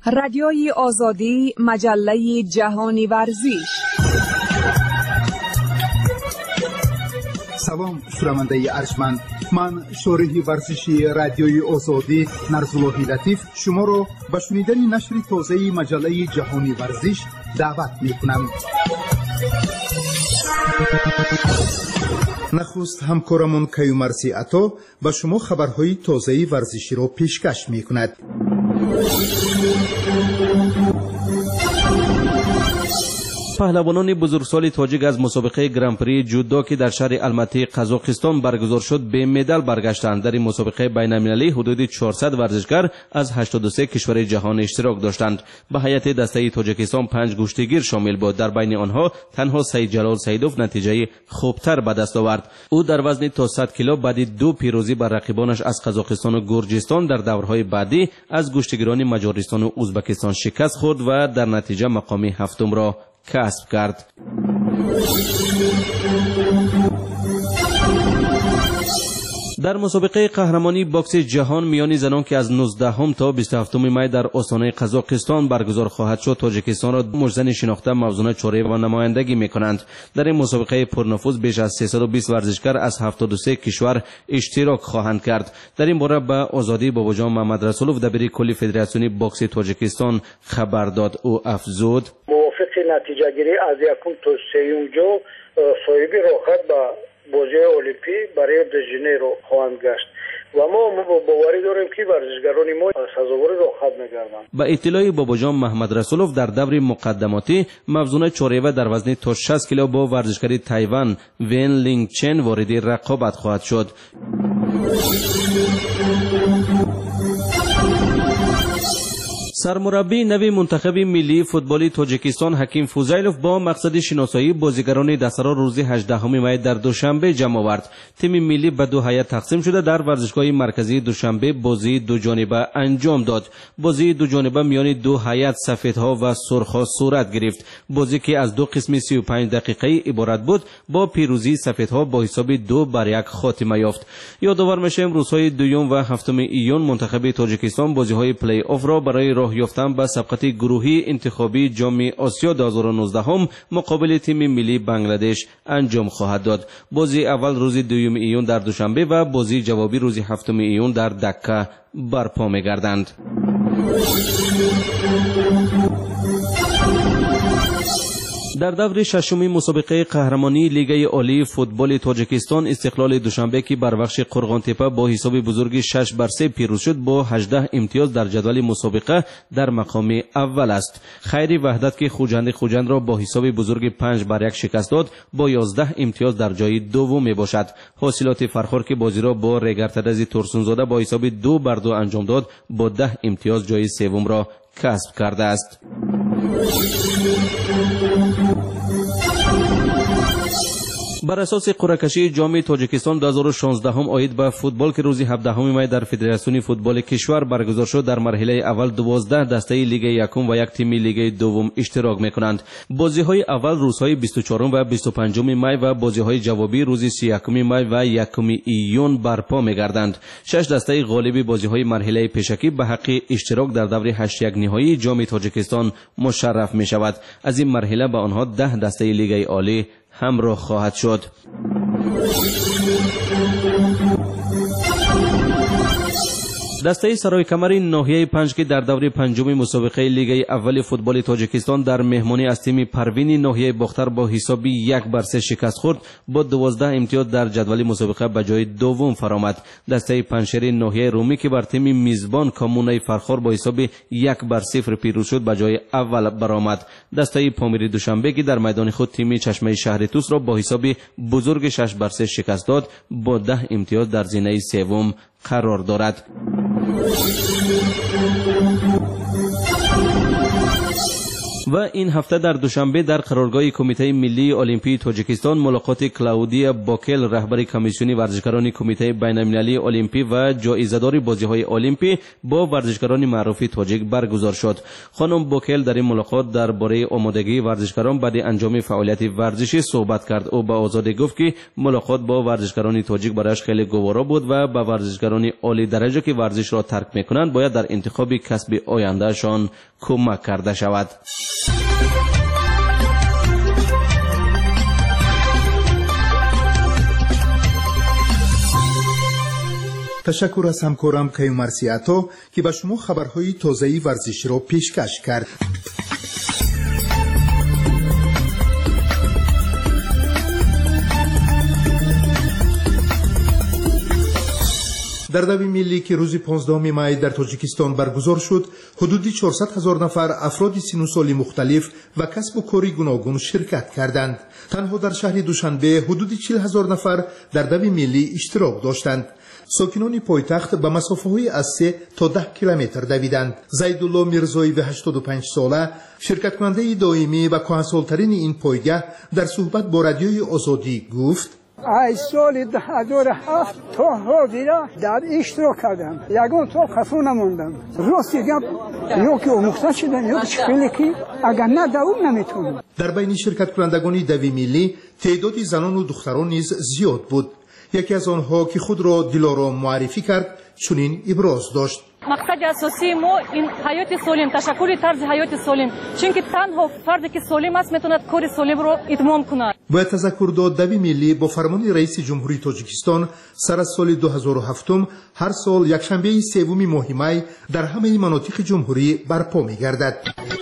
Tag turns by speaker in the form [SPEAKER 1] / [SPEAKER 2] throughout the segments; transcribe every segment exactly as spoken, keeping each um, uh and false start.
[SPEAKER 1] رادیوی آزادی، مجله جهانی ورزش.
[SPEAKER 2] سلام شنونده ارجمند، من شارح ورزشی رادیوی آزادی نرسلوحی لطیف شما را به شنیدن نشر تازه مجله جهانی ورزش دعوت میکنم. نخست همکارمون کیومرسی عطا به شما خبرهای تازه ورزشی را پیشکش میکند.
[SPEAKER 3] پهلوانان بزرگسال تاجیک از مسابقه گرانپری جودو که در شهر الماتی قزاقستان برگزار شد به مدال برگشتند. در این مسابقه بین‌المللی حدود چهارصد ورزشکار از هشتاد و سه کشور جهان اشتراک داشتند. به هیئت دسته تاجیکستان پنج گشتگیر شامل بود. در بین آنها تنها سید جلال سیدوف نتیجه خوبتر به دست آورد. او در وزن تا صد کیلو بعد دو پیروزی بر رقیبانش از قزاقستان و گرجستان در دورهای بعدی از گشتگیران مجارستان و ازبکستان شکست خورد و در نتیجه مقام هفتم را کسب کرد. در مسابقه قهرمانی باکس جهان میان زنان که از نوزدهم تا بیست و هفتم می در استان قزاقستان برگزار خواهد شد، تاجیکستان را مجزن شناخته موزون چوره و نمایندگی میکنند. در این مسابقه پرنفوذ بیش از سیصد و بیست ورزشکار از هفتاد و سه کشور اشتراک خواهند کرد. در این باره به آزادی باباجان محمد رسولوف دبیر کلی فدراسیون باکس تاجیکستان خبر داد. او افزود:
[SPEAKER 4] موافق نتیجه گیری از یکم تا سیوم جو صاحب راحت با بازی المپی برای د ژنیرو خواهند گشت و ما باوری داریم که ورزشکاران ما سزاوار راحت می‌گردند.
[SPEAKER 3] با اطلاع باباجان محمد رسولوف در دور مقدماتی موزون چوره در وزن تا شصت کیلو با ورزشکار تایوان وین لینگ چن وارد رقابت خواهد شد. سرمربی نوی منتخب ملی فوتبال تاجیکستان حکیم فوزیلوف با مقصد شناسایی بازیگران دسرا روز هجدهم می در دوشنبه جمع آورد. تیم ملی به دو هیئت تقسیم شده در ورزشگاه مرکزی دوشنبه بازی دو جانبه انجام داد. بازی دو جانبه میان دو هیئت سفیدها و سرخها صورت گرفت. بازی که از دو قسم سی و پنج دقیقه‌ای عبارت بود با پیروزی سفیدها با حساب دو بر یک خاتمه یافت. یادآور میشیم روزهای دوم و هفتم ایون منتخب تاجیکستان بازی‌های پلی آف را برای راه یافتن به سبقت گروهی انتخابی جام آسیا دو هزار و نوزده هم مقابل تیم ملی بنگلادش انجام خواهد داد. بازی اول روز دوم ایون در دوشنبه و بازی جوابی روز هفتم ایون در دکه برپا می‌گردند. در دور ششمی مسابقه قهرمانی لیگ عالی فوتبال تاجیکستان استقلال دوشنبه که بر بخش قرغانتپه با حساب بزرگی شش بر سه پیروز شد با هجده امتیاز در جدول مسابقه در مقام اول است. خیری وحدت که خوجند خوجند را با حساب بزرگ پنج بر یک شکست داد با یازده امتیاز در جای دوم می باشد. حاصلات فرخور که بازی را با رگرتدز ترسونزاده با حساب دو بر دو انجام داد با ده امتیاز جای سوم را کسب کرده است. بر اساس قرعه‌کشی جام تاجیکستان دو هزار و شانزده هم آید به فوتبال که روز هفدهم می در فدراسیون فوتبال کشور برگزار شد، در مرحله اول دوازده دسته لیگ یکم و یک تیم لیگ دوم اشتراک میکنند. بازی‌های اول روزهای بیست و چهارم و بیست و پنجم می و بازی‌های جوابی روز سی و یکم می و یکم ایون برپا میگردند. شش دسته غالب بازی‌های مرحله پیشکی به حق اشتراک در دور هشت یک نهایی جام تاجیکستان مشرف می شود. از این مرحله به آنها ده دسته لیگ عالی همراه خواهد شد. دسته سرای کمر ناحیه پنج که در دور پنجم مسابقه لیگ اول فوتبال تاجیکستان در مهمانی از تیم پروین ناحیه باختر با حساب یک بر سه شکست خورد با دوازده امتیاز در جدول مسابقه به جای دوم فرآمد. دسته پنجشیر ناحیه رومی که بر تیم میزبان کامونه فرخار با حساب یک بر صفر پیروز شد به جای اول برآمد. دسته پامیر دوشنبه که در میدان خود تیم چشمه شهر توس را با حساب بزرگ شش بر سه شکست داد با ده امتیاز در زینه سوم قرار دارد. و این هفته در دوشنبه در قرارگاه کمیته ملی المپی تاجیکستان ملاقات کلاودیا باکل رهبر کمیسیون ورزشکاران کمیته بین‌المللی المپی و جایزه‌دار بازی‌های المپی با ورزشکاران معروف تاجیک برگزار شد. خانم باکل در این ملاقات درباره آمادگی ورزشکاران بعد انجام فعالیت ورزشی صحبت کرد. او به آزادی گفت که ملاقات با ورزشکاران تاجیک برایش خیلی گوارا بود و به ورزشکاران عالی درجه که ورزش را ترک می‌کنند باید در انتخاب کسب آیندهشان کمک کرده شود.
[SPEAKER 2] تشکر از همکارم کیومر سیاتو که به شما خبرهای تازه ورزشی را پیشکش کرد. در دوی ملی که روز پانزدهم می در تاجیکستان برگزار شد، حدود چهارصد هزار نفر افراد سن و سال مختلف و کسب و کاری گوناگون شرکت کردند. تنها در شهر دوشنبه حدود چهل هزار نفر در دوی ملی اشتراک داشتند. ساکنان پایتخت به مسافه‌های از سه تا ده کیلومتر دویدند. زیدالله میرزایی و هشتاد و پنج ساله شرکت کننده دائمی و کهنسال‌ترین این پایگاه در صحبت با رادیوی آزادی گفت:
[SPEAKER 5] از سال دو هزار و هفت تا حاضر در اشتراک کردم. یگان تا خفه نموندم. راستی گپ یا که آموخته شدن یا چخیلی که اگر نه دوام نمیتونم.
[SPEAKER 2] در بین شرکت کنندگان دوی ملی تعداد زنان و دختران نیز زیاد بود. یکی از آنها که خود را دلارام معرفی کرد چنین ابراز داشت:
[SPEAKER 6] مقصد اساسی ما این حیات سالم، تشکر طرز حیات سالم، چون تنها فردی که سالم است میتواند کار سالم را اتمام کند. با
[SPEAKER 2] تذکر داد دوی ملی با فرمان رئیس جمهوری تاجیکستان سر از سال دو هزار و هفت هر سال یکشنبه سوم ماه می در همه مناطق جمهوری برپا می‌گردد.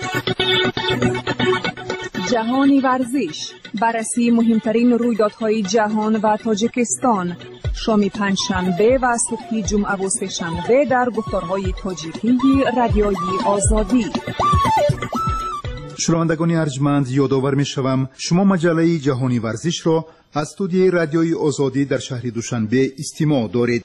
[SPEAKER 1] جهانی ورزش، بررسی مهمترین رویدادهای جهان و تاجیکستان، شام پنجشنبه و صبح جمعه و سه‌شنبه در گفتارهای تاجیکی رادیوی آزادی.
[SPEAKER 2] شنوندگان ارجمند، یادآور می‌شوم شما مجله جهانی ورزش را از استودیوی رادیوی آزادی در شهر دوشنبه استماع دارید.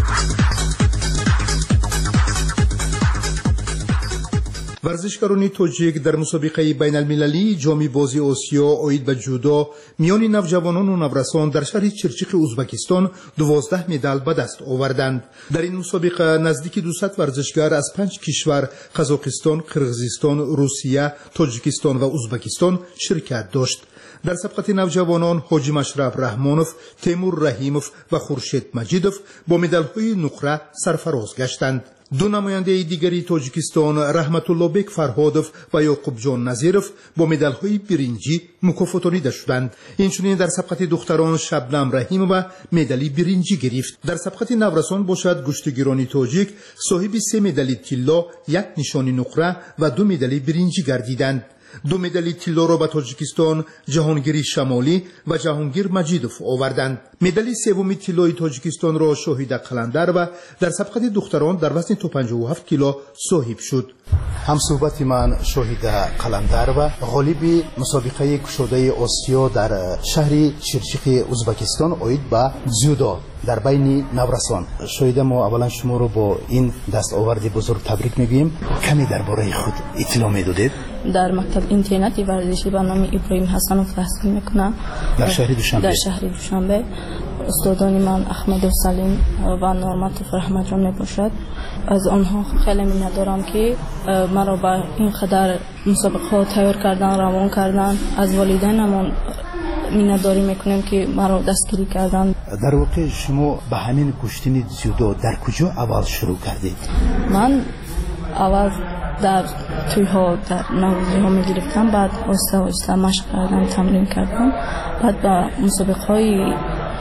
[SPEAKER 2] ورزشکاران تاجیک در مسابقه بین المللی جام بازی آسیا آید به جودو میان نوجوانان و نورسان در شهر چرچیق ازبکستان دوازده مدال به دست آوردند. در این مسابقه نزدیک دویست ورزشکار از پنج کشور قزاقستان، قرغیزستان، روسیه، تاجیکستان و ازبکستان شرکت داشت. در سبقت نوجوانان حاجی مشرف رحمانوف، تیمور رحیموف و خورشید مجیدوف با مدال‌های نقره سرفراز گشتند. دو نماینده دیگری تاجیکستان رحمت الله بیگ فرهادوف و یعقوب جان نظیروف با مدال‌های برنجی مکافاتانیده شدند. اینچنین در سبقت دختران شبنم رحیمووا مدال برنجی گرفت. در سبقت نورسان باشد گشتگیران تاجیک صاحب سه مدال طلا، یک نشان نقره و دو مدال برنجی گردیدند. دو مدال طلا را به تاجیکستان جهانگیر شمالی و جهانگیر مجیدوف آوردند. مدال سوم طلای تاجیکستان را شاهید قلندر و در سبقت دختران در وزن تا پنجاه و هفت کیلو صاحب شد. هم صحبت من شاهید قلندر و غالب مسابقه کشاده آسیا در شهر چرچیق ازبکستان آید به جودو در بین نورسان. شاهد ما اولا شما رو با این دستاورد بزرگ تبریک میگیم. کمی درباره خود اطلاع میدادید؟
[SPEAKER 7] در مکتب اینترنتی ورزشی به نام ابراهیم حسنوف تحصیل میکنم
[SPEAKER 2] در شهر دوشنبه.
[SPEAKER 7] در شهر دوشنبه استادان من احمد و سلیم و نورمت رحمت را میباشد. از آنها خیلی منت دارم که مرا به این قدر مسابقه ها تیار کردن، روان کردن. از والدینم منتداری میکنیم که مرا دستگیری کردن.
[SPEAKER 2] در واقع شما به همین کشتن جودو در کجا اول شروع کردید؟
[SPEAKER 7] من اول در توی ها در نوروزی ها می گرفتم، بعد آسته آسته مشق کردم، تمرین کردم، بعد به مسابقه های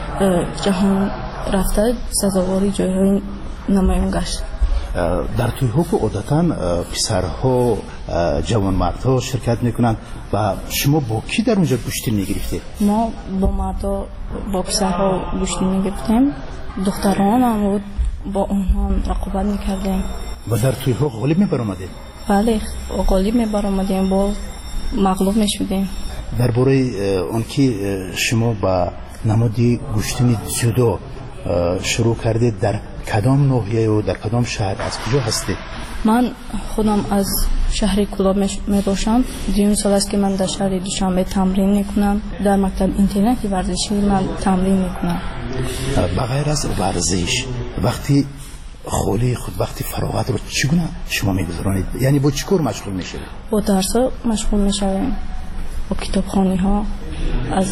[SPEAKER 7] جهان رفته سزاواری جایهای نمایان گشت.
[SPEAKER 2] در توی ها که عادتا پسرها جوانمردها شرکت میکنند و شما با کی در اونجا گشتی میگرفتید؟
[SPEAKER 7] ما با مردا با پسرها گشتی میگرفتیم، دختران هم با اونها رقابت میکردیم.
[SPEAKER 2] و در توی ها غالب میبرآمدید؟
[SPEAKER 7] بله غالب میبرآمدیم، با مغلوب میشدیم.
[SPEAKER 2] درباره اون که شما با نمادی گشتن جودو شروع کردید در
[SPEAKER 8] کدام ناحیه و در کدام شهر از کجا هستید؟
[SPEAKER 7] من خودم از شهر کلاب می باشم. دیون سال است که من در شهر دوشنبه تمرین میکنم. در مکتب اینترنتی ورزشی من تمرین میکنم.
[SPEAKER 8] بغیر از ورزش وقتی خالی خود وقتی فراغت رو چگونه شما میگذرانید؟ یعنی با چیکار مشغول میشید؟
[SPEAKER 7] با درس مشغول میشویم، با کتابخوانی ها، از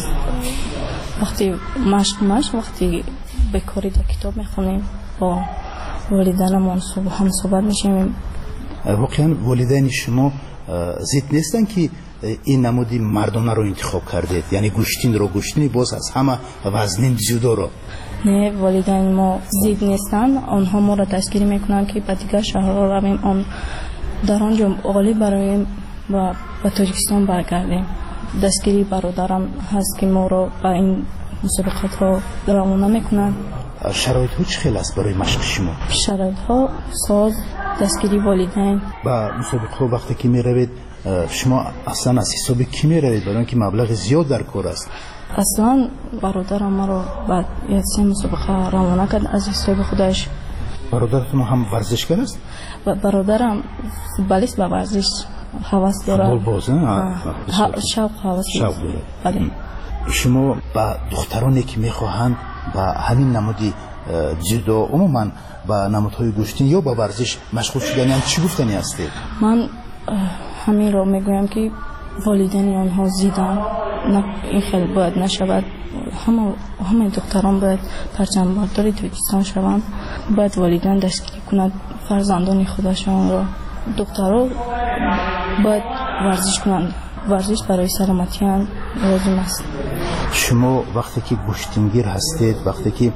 [SPEAKER 7] وقتی مشق مشق وقتی به کاری در کتاب میخونیم، با والدینمون هم صحبت میشیم.
[SPEAKER 8] واقعا والدین شما ضد نیستن که این نمودی مردانه رو انتخاب کردید؟ یعنی گوشتین رو گوشتین باز از همه وزنین جدا رو؟
[SPEAKER 7] نه، والدین ما ضد نیستن. آنها ما را دستگیری میکنن که به دیگر شهرها رویم، آن در آنجا عالی برایم و به تاجیکستان برگردیم. دستگیری برادرم هست که ما را به این مسابقات ها روانه میکنن.
[SPEAKER 8] شرایط ها چه خیلی است برای مشق شما؟
[SPEAKER 7] شرایط ها ساز، دستگیری والدین.
[SPEAKER 8] با مسابقه ها وقتی که می روید شما اصلا از حساب کی می روید؟ برای اینکه مبلغ زیاد در کار است.
[SPEAKER 7] اصلا برادرم ما رو بعد یک سه مسابقه روانه کرد از حساب خودش.
[SPEAKER 8] برادرتون هم ورزشگر است؟
[SPEAKER 7] برادرم فوتبالیست، به ورزش هوس داره.
[SPEAKER 8] فوتبال باز نه؟
[SPEAKER 7] شوق هوس
[SPEAKER 8] داره.
[SPEAKER 7] بله.
[SPEAKER 8] شما با دخترانی که میخواهند با همین نمودی جدو عموما با نمودهای گوشتین یا با ورزش مشغول شدن هم چی گفتنی هستید؟
[SPEAKER 7] من همین رو میگویم که والدین آنها زیدن، این خیلی باید نشود. همه همه دختران باید پرچم برداری تاجیکستان شوند، باید والدین دستگیری کنند فرزندان خودشان را. دخترها باید ورزش کنند، ورزش برای سلامتی هم لازم است.
[SPEAKER 8] شما وقتی که گوشتینگیر هستید، وقتی که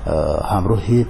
[SPEAKER 8] همراهی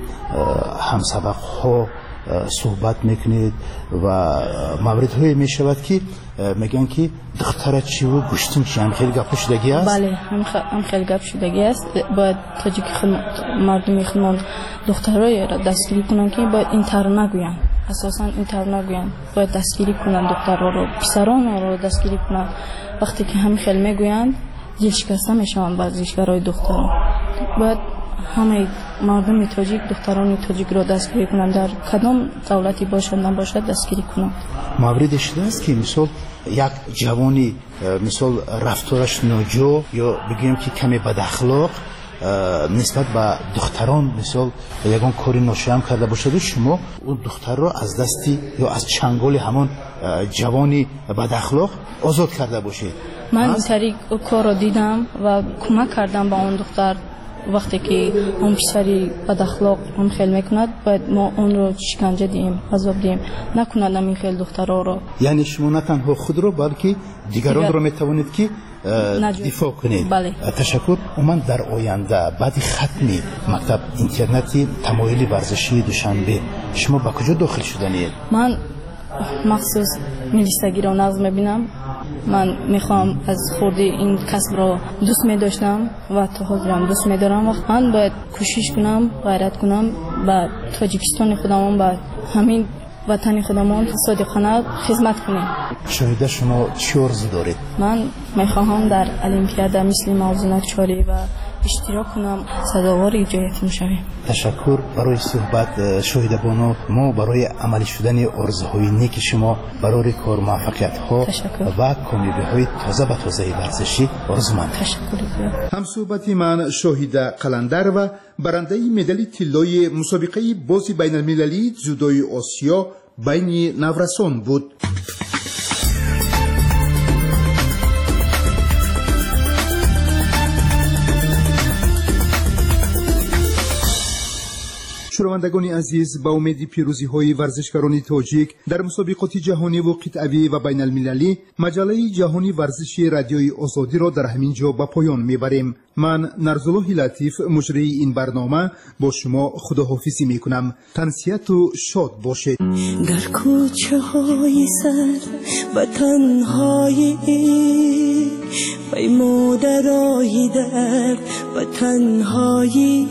[SPEAKER 8] همسبق ها صحبت میکنید و مورد های میشود که میگن که دختر چی و گوشتین چی، هم خیلی گپ شدگی است؟
[SPEAKER 7] بله، هم خیلی گپ شدگی است. باید تاجیک مردمی خودمان دخترای را دستگیری کنن که باید این تر نگوین، اساسا این تر نگوین، باید دستگیری کنن دخترها رو، پسران رو دستگیری کنن. وقتی که هم خیلی میگوین دل شکسته میشوند ورزشگرای دختران. باید همه مردم تاجیک دختران تاجیک را دستگیری کنند، در کدام دولتی باشد نباشد دستگیری کنند.
[SPEAKER 8] موردی شده است که مثلا یک جوانی مثلا رفتارش ناجور یا بگیم که کمی بد اخلاق نسبت به دختران مثلا یگان کاری ناشایست کرده باشد، شما اون دختر را از دستی یا از چنگال همان جوانی بد اخلاق آزاد کرده باشید.
[SPEAKER 7] من این طریق کار را دیدم و کمک کردم به اون دختر. وقتی که اون پسری بد اخلاق هم خیلی میکند، باید ما اون رو شکنجه دیم، عذاب دیم، نکند این خیلی دخترها رو.
[SPEAKER 8] یعنی شما نه تنها خود رو بلکه دیگران دیگر... رو میتوانید که دفاع کنید.
[SPEAKER 7] بله.
[SPEAKER 8] تشکر. من در آینده بعد ختم مکتب اینترنتی تمایلی ورزشی دوشنبه شما با کجا داخل شدنید؟
[SPEAKER 7] من مخصوص ملیستگی رو نظم میبینم. من میخوام از خورده این کسب رو دوست میداشتم و تا حاضرم دوست میدارم. وقت من باید کوشش کنم، غیرت کنم با تاجیکستان خودمون، با همین وطن خودمون صادقانه خدمت کنیم.
[SPEAKER 8] شاید شما چی آرزو دارید؟
[SPEAKER 7] من میخواهم در المپیاد مثل موضوع چاری و اشتراک کنم، سزاوار جایتون شویم.
[SPEAKER 8] تشکر برای صحبت شاهد بانو. ما برای عملی شدن آرزوهای نیک شما برای کار موفقیت ها و کامیابی های تازه و تازه ورزشی آرزومند.
[SPEAKER 7] تشکر.
[SPEAKER 2] هم صحبتی من شاهد قلندر و برنده مدال طلای مسابقه بازی بین المللی جودوی آسیا بین نورسان بود. شنوندگان عزیز، با امید پیروزی های ورزشکاران تاجیک در مسابقات جهانی و قطعی و بین المللی، مجله جهانی ورزشی رادیوی آزادی را در همین جا به پایان میبریم. من نرزالله لطیف مجری این برنامه با شما خداحافظی میکنم. تنسیت و شاد باشید.
[SPEAKER 9] در کوچه های سر و تنهایی وی مادرای درد و تنهایی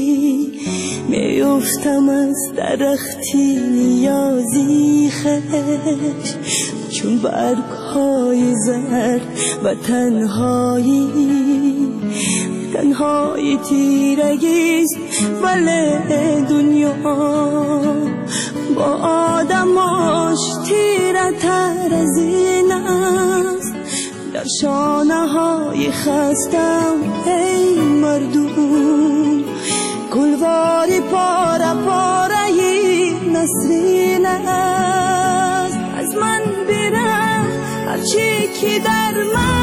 [SPEAKER 9] میافتم از درختی نیازی خش، چون برگ‌های زرد و تنهایی تنهایی تیرگیست ولی دنیا با آدماش تیره تر از این است. در شانه های خستم ای مردم گلواری پاره پاره نسرین است. از من بره هرچی که در من